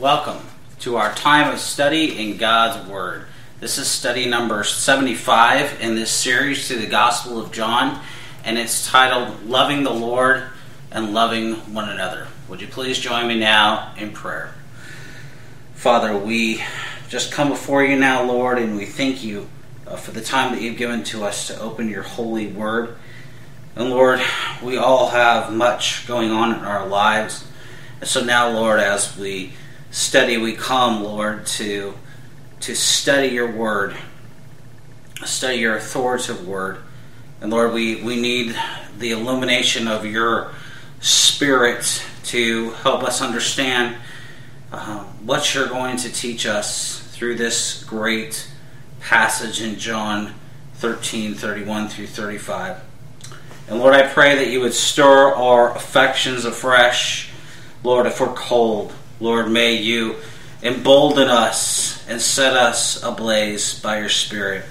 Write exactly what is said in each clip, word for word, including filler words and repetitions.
Welcome to our time of study in God's Word. This is study number seventy-five in this series through the Gospel of John, and it's titled Loving the Lord and Loving One Another. Would you please join me now in prayer? Father, we just come before you now, Lord, and we thank you uh, for the time that you've given to us to open your holy Word. And Lord, we all have much going on in our lives. And so now, Lord, as we study, we come, Lord, to, to study your word, study your authoritative word. And Lord, we, we need the illumination of your Spirit to help us understand uh, what you're going to teach us through this great passage in John thirteen, thirty-one through thirty-five. And Lord, I pray that you would stir our affections afresh. Lord, if we're cold, Lord, may you embolden us and set us ablaze by your Spirit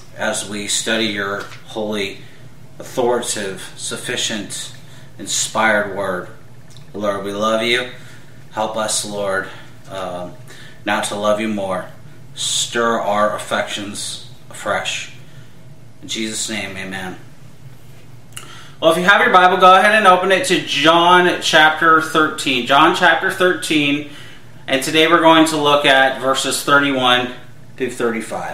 as we study your holy, authoritative, sufficient, inspired word. Lord, we love you. Help us, Lord, um, now to love you more. Stir our affections afresh. In Jesus' name, amen. Well, if you have your Bible, go ahead and open it to John chapter thirteen. John chapter thirteen, and today we're going to look at verses thirty-one through thirty-five.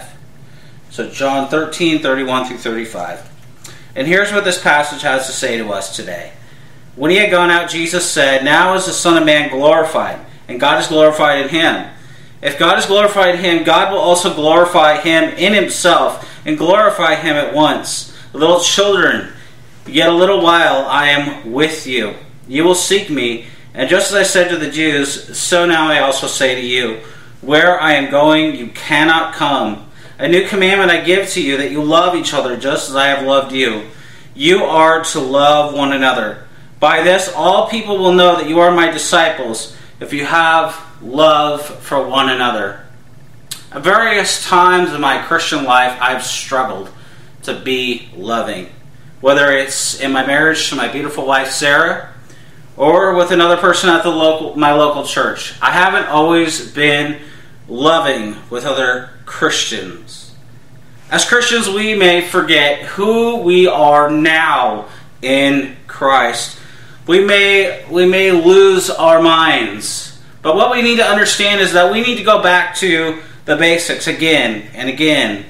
So John thirteen, thirty-one through thirty-five. And here's what this passage has to say to us today. When he had gone out, Jesus said, "Now is the Son of Man glorified, and God is glorified in him. If God is glorified in him, God will also glorify him in himself, and glorify him at once. Little children, yet a little while I am with you. You will seek me, and just as I said to the Jews, so now I also say to you, where I am going, you cannot come. A new commandment I give to you, that you love each other just as I have loved you. You are to love one another. By this, all people will know that you are my disciples, if you have love for one another." At various times in my Christian life, I've struggled to be loving. Whether it's in my marriage to my beautiful wife, Sarah, or with another person at the local, my local church. I haven't always been loving with other Christians. As Christians, we may forget who we are now in Christ. We may, we may lose our minds. But what we need to understand is that we need to go back to the basics again and again.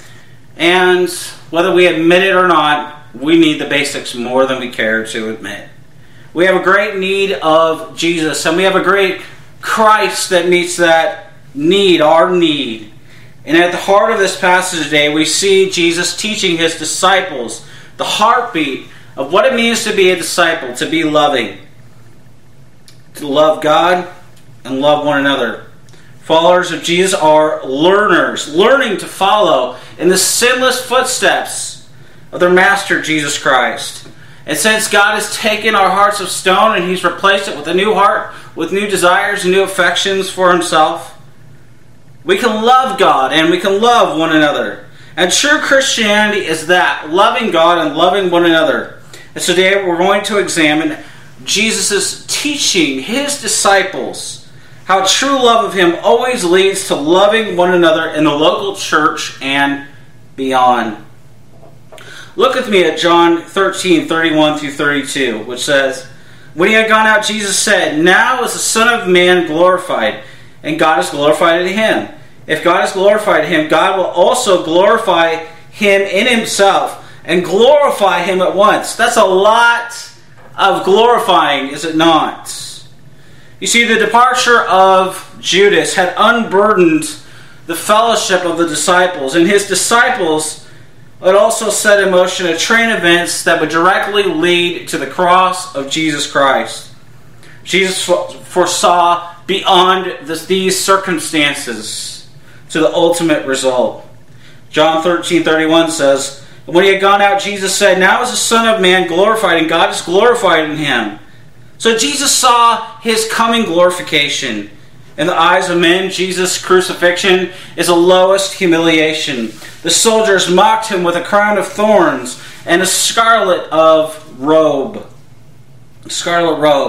And whether we admit it or not, we need the basics more than we care to admit. We have a great need of Jesus, and we have a great Christ that meets that need, our need. And at the heart of this passage today, we see Jesus teaching his disciples the heartbeat of what it means to be a disciple, to be loving, to love God and love one another. Followers of Jesus are learners, learning to follow in the sinless footsteps of their Master, Jesus Christ. And since God has taken our hearts of stone and he's replaced it with a new heart, with new desires and new affections for himself, we can love God and we can love one another. And true Christianity is that, loving God and loving one another. And so today we're going to examine Jesus' teaching his disciples how true love of him always leads to loving one another in the local church and beyond. Look with me at John thirteen, thirty-one through thirty-two, which says, "When he had gone out, Jesus said, 'Now is the Son of Man glorified, and God is glorified in him. If God is glorified in him, God will also glorify him in himself, and glorify him at once.'" That's a lot of glorifying, is it not? You see, the departure of Judas had unburdened the fellowship of the disciples, and his disciples it also set in motion a train of events that would directly lead to the cross of Jesus Christ. Jesus foresaw beyond this, these circumstances to the ultimate result. John thirteen, thirty-one says, "When he had gone out, Jesus said, 'Now is the Son of Man glorified, and God is glorified in him.'" So Jesus saw his coming glorification. In the eyes of men, Jesus' crucifixion is the lowest humiliation. The soldiers mocked him with a crown of thorns and a scarlet of robe. Scarlet robe.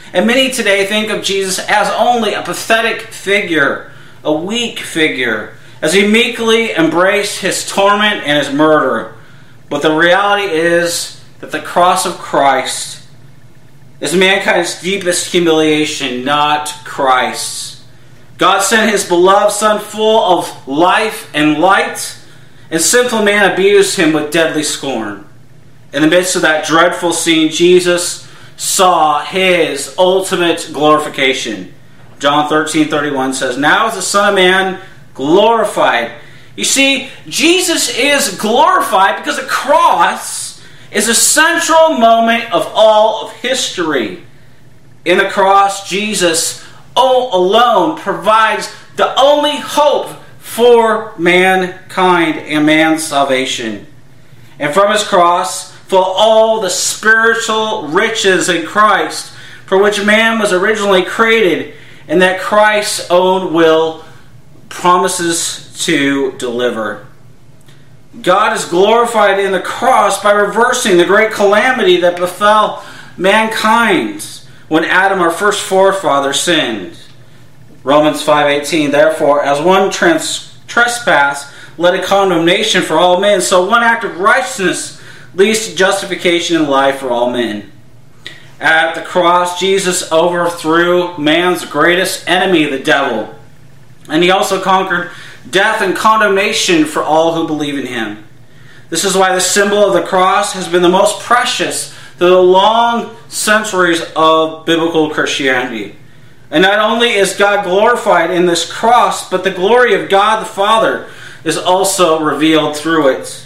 And many today think of Jesus as only a pathetic figure, a weak figure, as he meekly embraced his torment and his murder. But the reality is that the cross of Christ is mankind's deepest humiliation, not Christ's. God sent his beloved Son full of life and light, and sinful man abused him with deadly scorn. In the midst of that dreadful scene, Jesus saw his ultimate glorification. John thirteen thirty-one says, "Now is the Son of Man glorified." You see, Jesus is glorified because the cross is a central moment of all of history. In the cross, Jesus oh, alone provides the only hope for mankind and man's salvation. And from his cross flow all the spiritual riches in Christ for which man was originally created, and that Christ's own will promises to deliver. God is glorified in the cross by reversing the great calamity that befell mankind when Adam, our first forefather, sinned. Romans five eighteen, "Therefore, as one trans- trespass led to condemnation for all men, so one act of righteousness leads to justification and life for all men." At the cross, Jesus overthrew man's greatest enemy, the devil. And he also conquered death and condemnation for all who believe in him. This is why the symbol of the cross has been the most precious through the long centuries of biblical Christianity. And not only is God glorified in this cross, but the glory of God the Father is also revealed through it.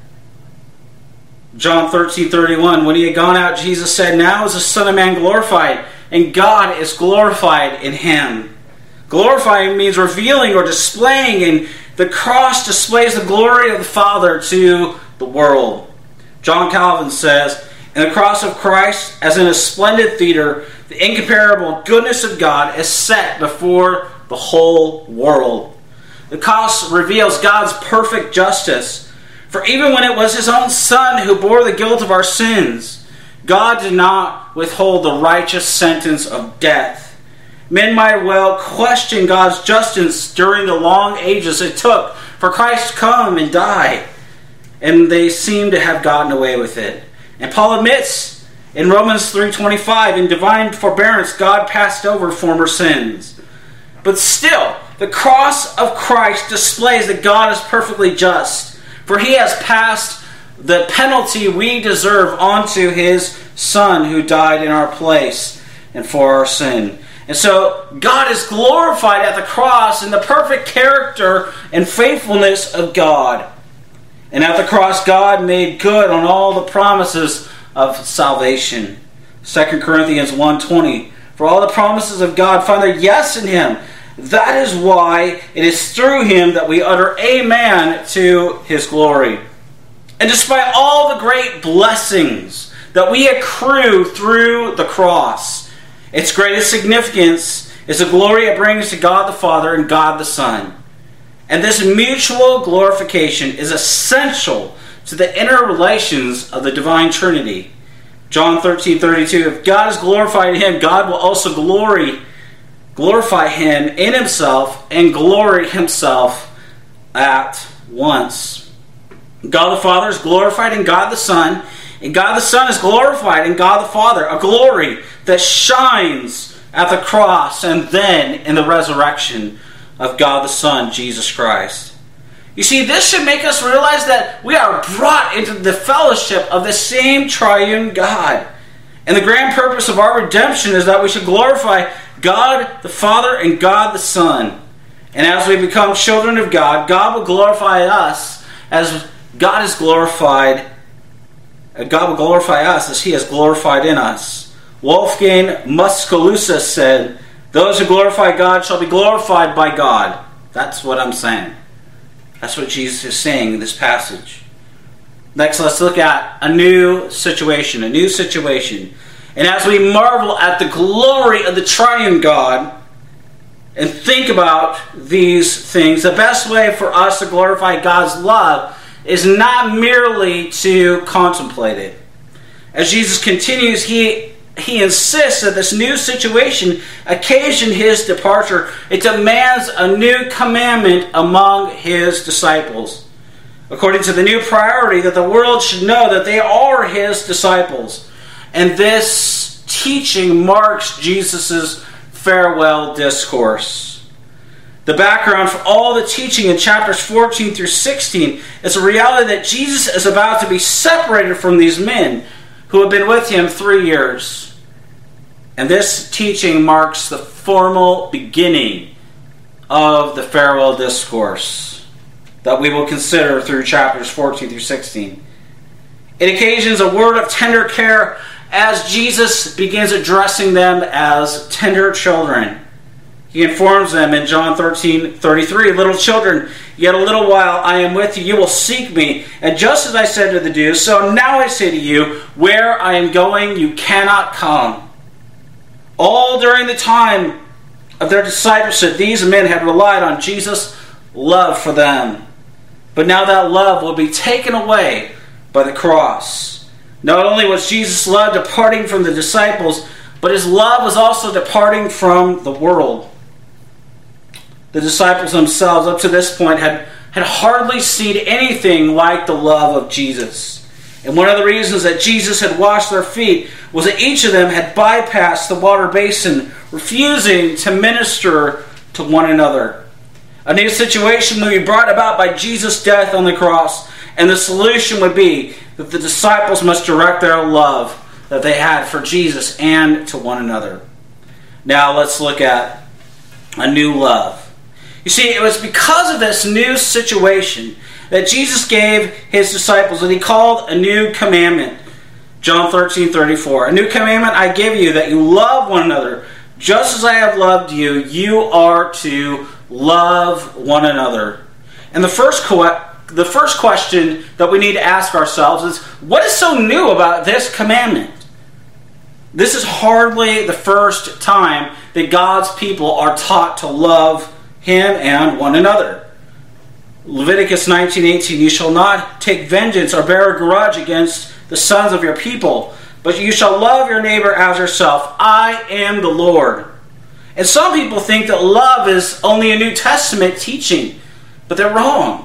John thirteen thirty-one, when he had gone out, Jesus said, "Now is the Son of Man glorified, and God is glorified in him." Glorifying means revealing or displaying, and the cross displays the glory of the Father to the world. John Calvin says, "In the cross of Christ, as in a splendid theater, the incomparable goodness of God is set before the whole world." The cross reveals God's perfect justice. For even when it was his own Son who bore the guilt of our sins, God did not withhold the righteous sentence of death. Men might well question God's justice during the long ages it took for Christ to come and die, and they seem to have gotten away with it. And Paul admits in Romans three twenty-five, in divine forbearance, God passed over former sins. But still, the cross of Christ displays that God is perfectly just, for he has passed the penalty we deserve onto his Son who died in our place and for our sin. And so God is glorified at the cross in the perfect character and faithfulness of God. And at the cross, God made good on all the promises of salvation. Second Corinthians one twenty, "For all the promises of God find their yes in him. That is why it is through him that we utter amen to his glory." And despite all the great blessings that we accrue through the cross, its greatest significance is the glory it brings to God the Father and God the Son. And this mutual glorification is essential to the inner relations of the divine Trinity. John thirteen thirty-two, "If God is glorified in him, God will also glory, glorify him in himself and glory himself at once." God the Father is glorified in God the Son, and God the Son is glorified in God the Father, a glory that shines at the cross and then in the resurrection of God the Son, Jesus Christ. You see, this should make us realize that we are brought into the fellowship of the same triune God. And the grand purpose of our redemption is that we should glorify God the Father and God the Son. And as we become children of God, God will glorify us as God is glorified. God will glorify us as he is glorified in us. Wolfgang Musculus said, "Those who glorify God shall be glorified by God." That's what I'm saying. That's what Jesus is saying in this passage. Next, let's look at a new situation, a new situation. And as we marvel at the glory of the triune God and think about these things, the best way for us to glorify God's love is not merely to contemplate it. As Jesus continues, he he insists that this new situation occasioned his departure. It demands a new commandment among his disciples. According to the new priority, that the world should know that they are his disciples. And this teaching marks Jesus' farewell discourse. The background for all the teaching in chapters fourteen through sixteen is the reality that Jesus is about to be separated from these men who have been with him three years. And this teaching marks the formal beginning of the farewell discourse that we will consider through chapters fourteen through sixteen. It occasions a word of tender care as Jesus begins addressing them as tender children. He informs them in John thirteen thirty-three, "Little children, yet a little while I am with you. You will seek me. And just as I said to the Jews, so now I say to you, where I am going, you cannot come." All during the time of their discipleship, these men had relied on Jesus' love for them. But now that love will be taken away by the cross. Not only was Jesus' love departing from the disciples, but his love was also departing from the world. The disciples themselves, up to this point, had, had hardly seen anything like the love of Jesus. And one of the reasons that Jesus had washed their feet was that each of them had bypassed the water basin, refusing to minister to one another. A new situation would be brought about by Jesus' death on the cross, and the solution would be that the disciples must direct their love that they had for Jesus and to one another. Now let's look at a new love. You see, it was because of this new situation that Jesus gave his disciples that he called a new commandment. John thirteen thirty-four, "A new commandment I give you, that you love one another. Just as I have loved you, you are to love one another." And the first co- the first question that we need to ask ourselves is, what is so new about this commandment? This is hardly the first time that God's people are taught to love him and one another. Leviticus nineteen eighteen, "You shall not take vengeance or bear a grudge against the sons of your people, but you shall love your neighbor as yourself. I am the Lord." And some people think that love is only a New Testament teaching, but they're wrong.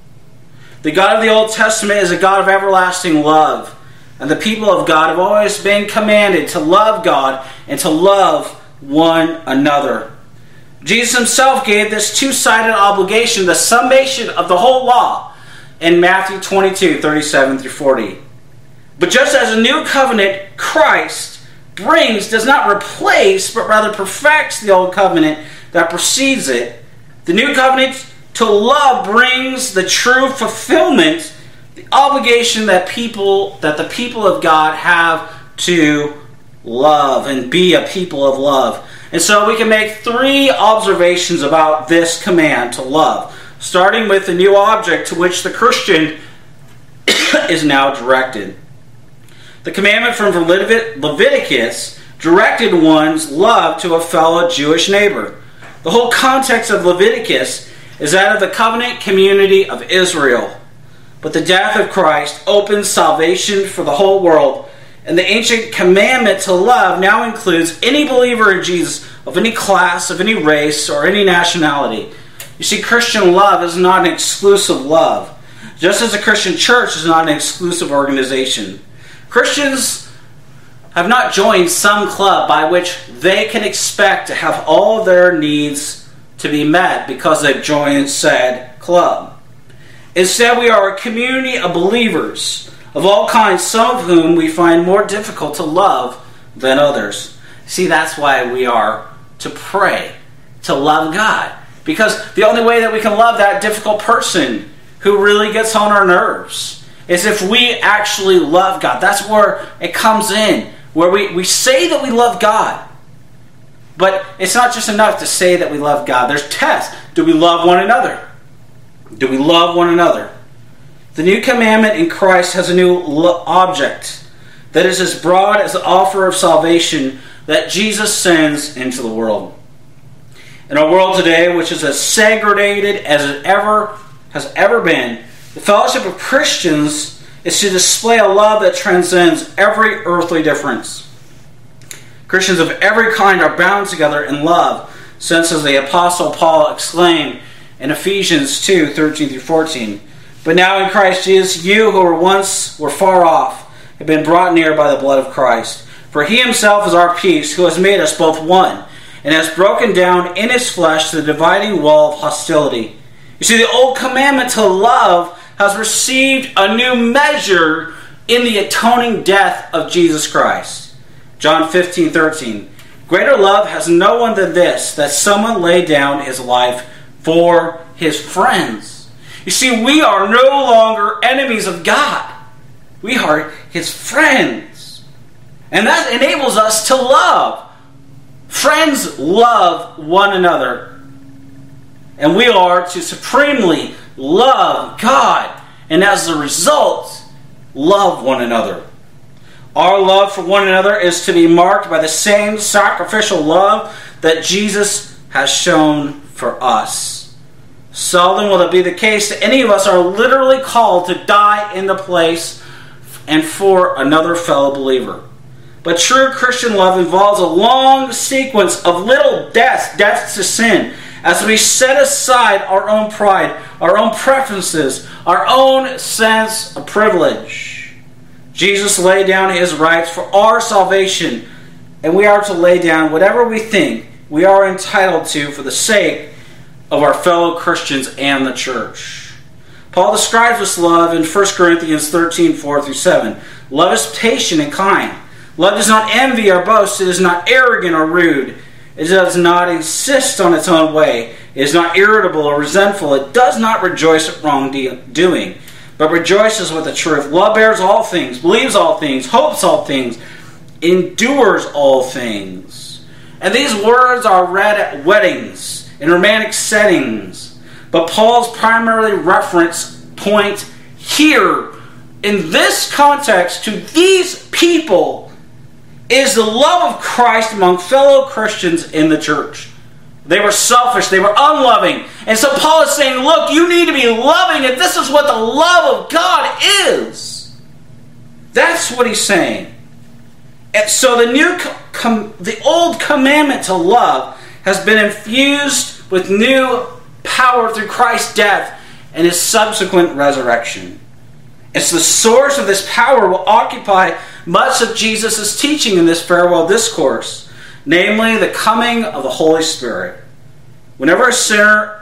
The God of the Old Testament is a God of everlasting love, and the people of God have always been commanded to love God and to love one another. Jesus himself gave this two-sided obligation, the summation of the whole law, in Matthew twenty-two thirty-seven through forty. But just as a new covenant Christ brings does not replace, but rather perfects the old covenant that precedes it, the new covenant to love brings the true fulfillment, the obligation that people, that the people of God have to love and be a people of love. And so we can make three observations about this command to love, starting with the new object to which the Christian is now directed. The commandment from Leviticus directed one's love to a fellow Jewish neighbor. The whole context of Leviticus is that of the covenant community of Israel. But the death of Christ opens salvation for the whole world, and the ancient commandment to love now includes any believer in Jesus of any class, of any race, or any nationality. You see, Christian love is not an exclusive love, just as a Christian church is not an exclusive organization. Christians have not joined some club by which they can expect to have all of their needs to be met because they've joined said club. Instead, we are a community of believers of all kinds, some of whom we find more difficult to love than others. See, that's why we are to pray, to love God. Because the only way that we can love that difficult person who really gets on our nerves is if we actually love God. That's where it comes in, where we, we say that we love God. But it's not just enough to say that we love God. There's tests. Do we love one another? Do we love one another? The new commandment in Christ has a new lo- object that is as broad as the offer of salvation that Jesus sends into the world. In our world today, which is as segregated as it ever has ever been, the fellowship of Christians is to display a love that transcends every earthly difference. Christians of every kind are bound together in love, since as the Apostle Paul exclaimed in Ephesians two, thirteen through fourteen, "But now in Christ Jesus, you who were once were far off, have been brought near by the blood of Christ. For he himself is our peace, who has made us both one, and has broken down in his flesh the dividing wall of hostility." You see, the old commandment to love has received a new measure in the atoning death of Jesus Christ. John fifteen, thirteen. "Greater love has no one than this, that someone lay down his life for his friends." You see, we are no longer enemies of God. We are his friends. And that enables us to love. Friends love one another. And we are to supremely love God. And as a result, love one another. Our love for one another is to be marked by the same sacrificial love that Jesus has shown for us. Seldom will it be the case that any of us are literally called to die in the place and for another fellow believer. But true Christian love involves a long sequence of little deaths, deaths to sin, as we set aside our own pride, our own preferences, our own sense of privilege. Jesus laid down his rights for our salvation, and we are to lay down whatever we think we are entitled to for the sake of our fellow Christians and the church. Paul describes this love in First Corinthians thirteen, four through seven. "Love is patient and kind. Love does not envy or boast. It is not arrogant or rude. It does not insist on its own way. It is not irritable or resentful. It does not rejoice at wrongdoing, but rejoices with the truth. Love bears all things, believes all things, hopes all things, endures all things." And these words are read at weddings, in romantic settings. But Paul's primary reference point here, in this context, to these people, is the love of Christ among fellow Christians in the church. They were selfish, they were unloving. And so Paul is saying, look, you need to be loving, and this is what the love of God is. That's what he's saying. And so the new, com- the old commandment to love has been infused with new power through Christ's death and his subsequent resurrection. It's the source of this power will occupy much of Jesus' teaching in this farewell discourse, namely the coming of the Holy Spirit. Whenever a sinner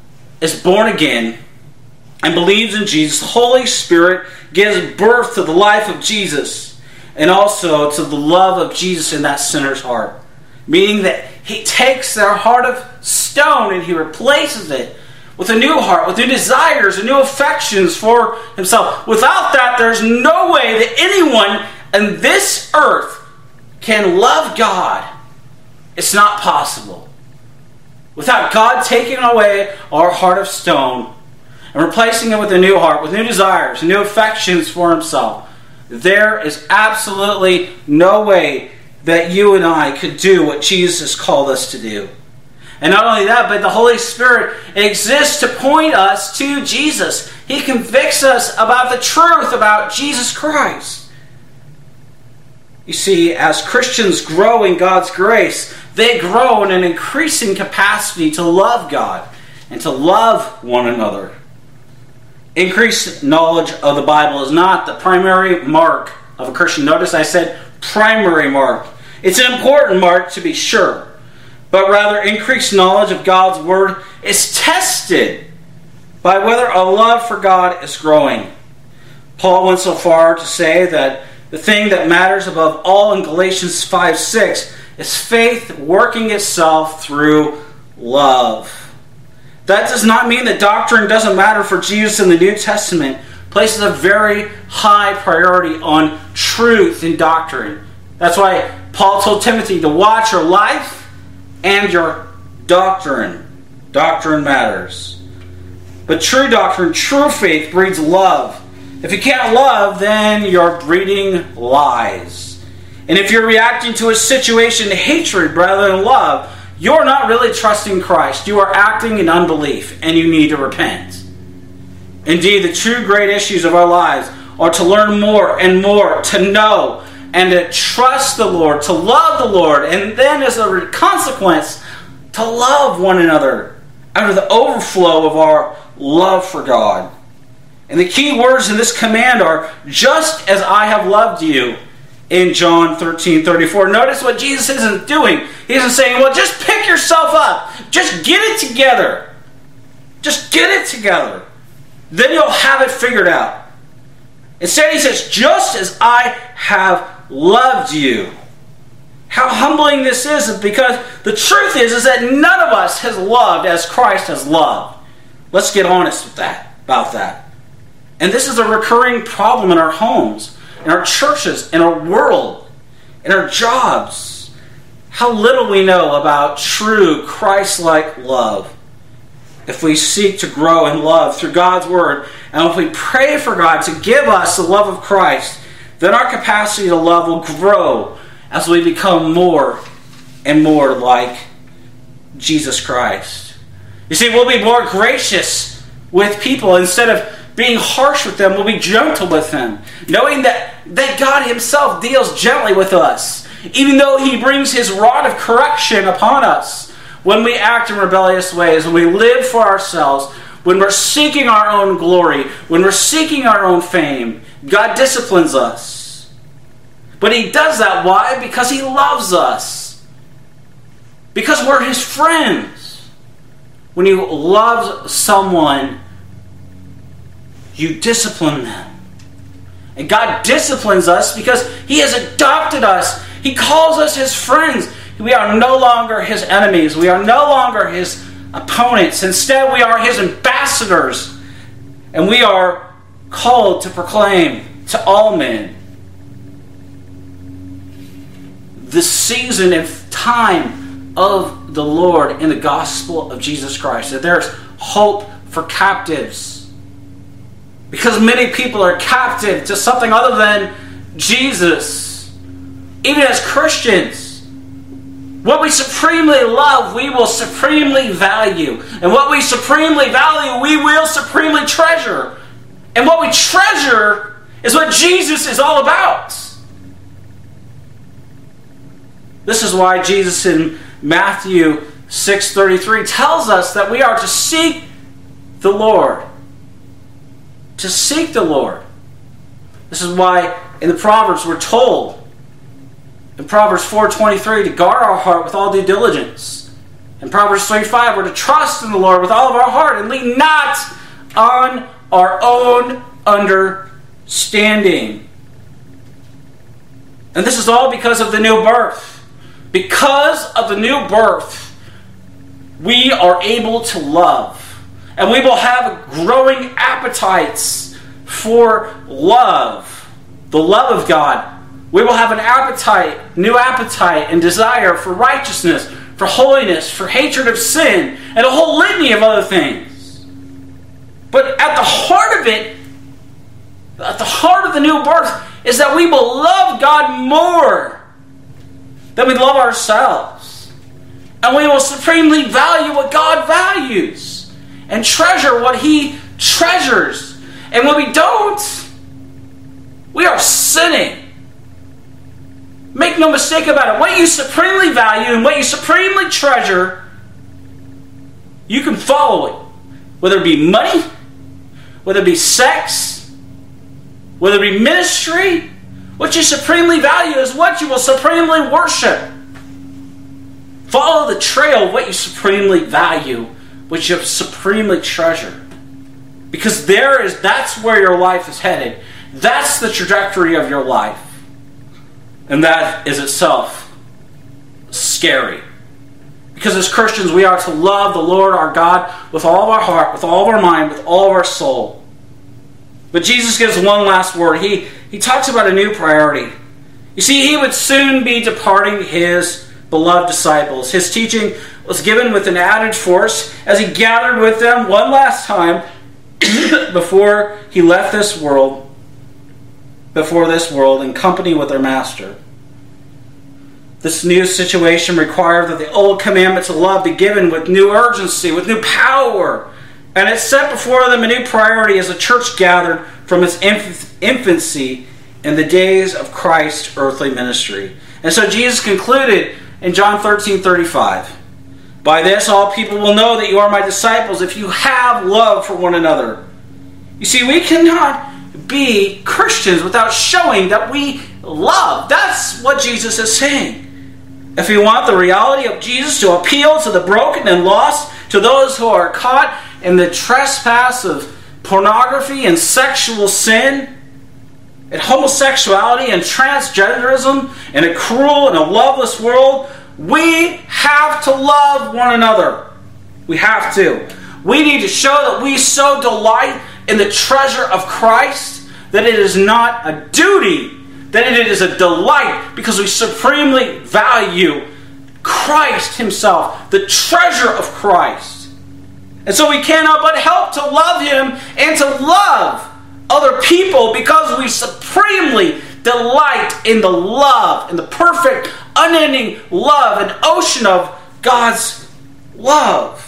is born again and believes in Jesus, the Holy Spirit gives birth to the life of Jesus and also to the love of Jesus in that sinner's heart. Meaning that he takes their heart of stone and he replaces it with a new heart, with new desires and new affections for himself. Without that, there's no way that anyone in this earth can love God. It's not possible. Without God taking away our heart of stone and replacing it with a new heart, with new desires and new affections for himself, there is absolutely no way that you and I could do what Jesus called us to do. And not only that, but the Holy Spirit exists to point us to Jesus. He convicts us about the truth about Jesus Christ. You see, as Christians grow in God's grace, they grow in an increasing capacity to love God and to love one another. Increased knowledge of the Bible is not the primary mark of a Christian. Notice I said primary mark. It's an important mark to be sure, but rather increased knowledge of God's Word is tested by whether a love for God is growing. Paul went so far to say that the thing that matters above all in Galatians five six is faith working itself through love. That does not mean that doctrine doesn't matter, for Jesus in the New Testament places a very high priority on truth in doctrine. That's why Paul told Timothy to watch your life and your doctrine. Doctrine matters. But true doctrine, true faith breeds love. If you can't love, then you're breeding lies. And if you're reacting to a situation in hatred rather than love, you're not really trusting Christ. You are acting in unbelief, and you need to repent. Indeed, the true great issues of our lives are to learn more and more, to know and to trust the Lord, to love the Lord, and then as a consequence, to love one another out of the overflow of our love for God. And the key words in this command are, just as I have loved you, in John thirteen thirty-four. Notice what Jesus isn't doing. He isn't saying, well, just pick yourself up. Just get it together. Just get it together. Then you'll have it figured out. Instead, he says, just as I have loved you. How humbling this is, because the truth is, is that none of us has loved as Christ has loved. Let's get honest with that, about that. And this is a recurring problem in our homes, in our churches, in our world, in our jobs. How little we know about true Christ-like love. If we seek to grow in love through God's Word, and if we pray for God to give us the love of Christ, then our capacity to love will grow as we become more and more like Jesus Christ. You see, we'll be more gracious with people. Instead of being harsh with them, we'll be gentle with them, knowing that, that God Himself deals gently with us, even though He brings His rod of correction upon us when we act in rebellious ways, when we live for ourselves, when we're seeking our own glory, when we're seeking our own fame. God disciplines us. But He does that, why? Because He loves us. Because we're His friends. When you love someone, you discipline them. And God disciplines us because He has adopted us. He calls us His friends. We are no longer His enemies. We are no longer His opponents. Instead, we are His ambassadors. And we are called to proclaim to all men the season and time of the Lord in the gospel of Jesus Christ. That there's hope for captives. Because many people are captive to something other than Jesus. Even as Christians, what we supremely love, we will supremely value. And what we supremely value, we will supremely treasure. And what we treasure is what Jesus is all about. This is why Jesus in Matthew six thirty-three tells us that we are to seek the Lord. To seek the Lord. This is why in the Proverbs we're told, in Proverbs four twenty-three, to guard our heart with all due diligence. In Proverbs three five, we're to trust in the Lord with all of our heart and lean not on our own understanding. And this is all because of the new birth. Because of the new birth, we are able to love. And we will have growing appetites for love. The love of God. We will have an appetite, new appetite and desire for righteousness, for holiness, for hatred of sin, and a whole litany of other things. But at the heart of it, at the heart of the new birth, is that we will love God more than we love ourselves. And we will supremely value what God values and treasure what He treasures. And when we don't, we are sinning. Make no mistake about it. What you supremely value and what you supremely treasure, you can follow it. Whether it be money, whether it be sex, whether it be ministry, what you supremely value is what you will supremely worship. Follow the trail of what you supremely value, what you supremely treasure. Because there is, that's where your life is headed. That's the trajectory of your life. And that is itself scary. Because as Christians, we are to love the Lord our God with all of our heart, with all of our mind, with all of our soul. But Jesus gives one last word. He, he talks about a new priority. You see, He would soon be departing His beloved disciples. His teaching was given with an added force as He gathered with them one last time before He left this world, before this world in company with their Master. This new situation required that the old commandment to love be given with new urgency, with new power. And it set before them a new priority as the church gathered from its infancy in the days of Christ's earthly ministry. And so Jesus concluded in John thirteen thirty-five, by this all people will know that you are my disciples if you have love for one another. You see, we cannot be Christians without showing that we love. That's what Jesus is saying. If we want the reality of Jesus to appeal to the broken and lost, to those who are caught in the trespass of pornography and sexual sin, and homosexuality and transgenderism, in a cruel and a loveless world, we have to love one another. We have to. We need to show that we so delight in the treasure of Christ that it is not a duty, that it is a delight, because we supremely value Christ himself, the treasure of Christ. And so we cannot but help to love him and to love other people because we supremely delight in the love, in the perfect, unending love, an ocean of God's love.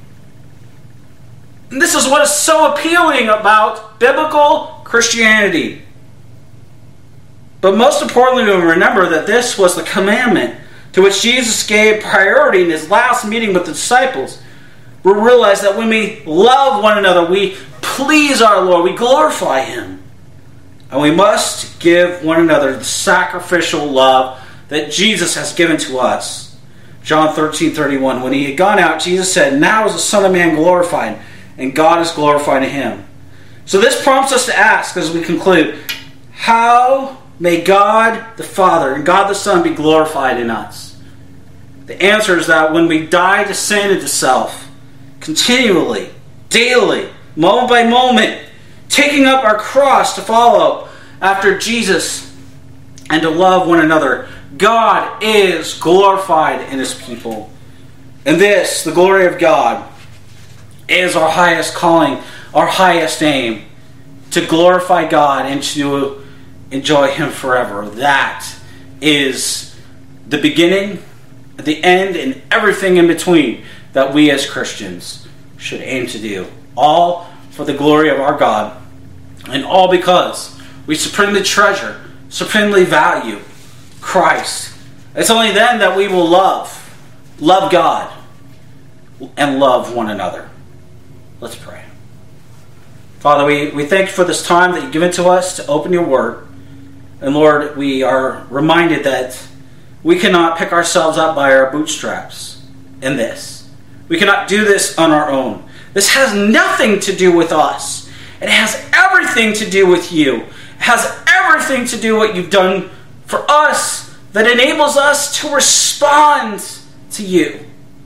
And this is what is so appealing about biblical Christianity. But most importantly, we remember that this was the commandment to which Jesus gave priority in his last meeting with the disciples. We realize that when we love one another, we please our Lord, we glorify him. And we must give one another the sacrificial love that Jesus has given to us. John thirteen thirty-one, when he had gone out, Jesus said, now is the Son of Man glorified, and God is glorified in him. So this prompts us to ask as we conclude, how may God the Father and God the Son be glorified in us? The answer is that when we die to sin and to self, continually, daily, moment by moment, taking up our cross to follow after Jesus and to love one another, God is glorified in his people. And this, the glory of God, is our highest calling, our highest aim, to glorify God and to enjoy him forever. That is the beginning, the end, and everything in between that we as Christians should aim to do. All for the glory of our God, and all because we supremely treasure, supremely value Christ. It's only then that we will love, love God, and love one another. Let's pray. Father, we, we thank you for this time that you've given to us to open your word. And Lord, we are reminded that we cannot pick ourselves up by our bootstraps in this. We cannot do this on our own. This has nothing to do with us. It has everything to do with you. It has everything to do with what you've done for us that enables us to respond to you.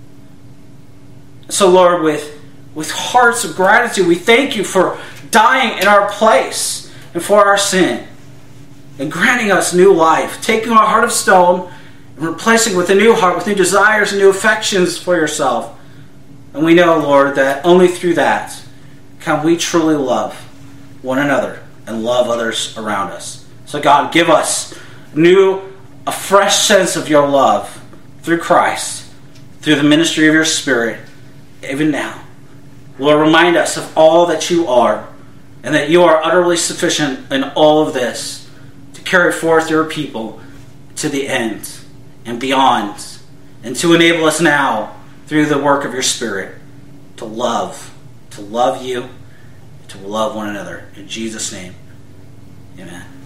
So Lord, with, with hearts of gratitude, we thank you for dying in our place and for our sin, and granting us new life, taking our heart of stone and replacing it with a new heart, with new desires and new affections for yourself. And we know, Lord, that only through that can we truly love one another and love others around us. So God, give us new, a fresh sense of your love through Christ, through the ministry of your Spirit, even now. Lord, remind us of all that you are, and that you are utterly sufficient in all of this to carry forth your people to the end and beyond, and to enable us now, through the work of your Spirit, to love, to love you, to love one another. In Jesus' name, amen.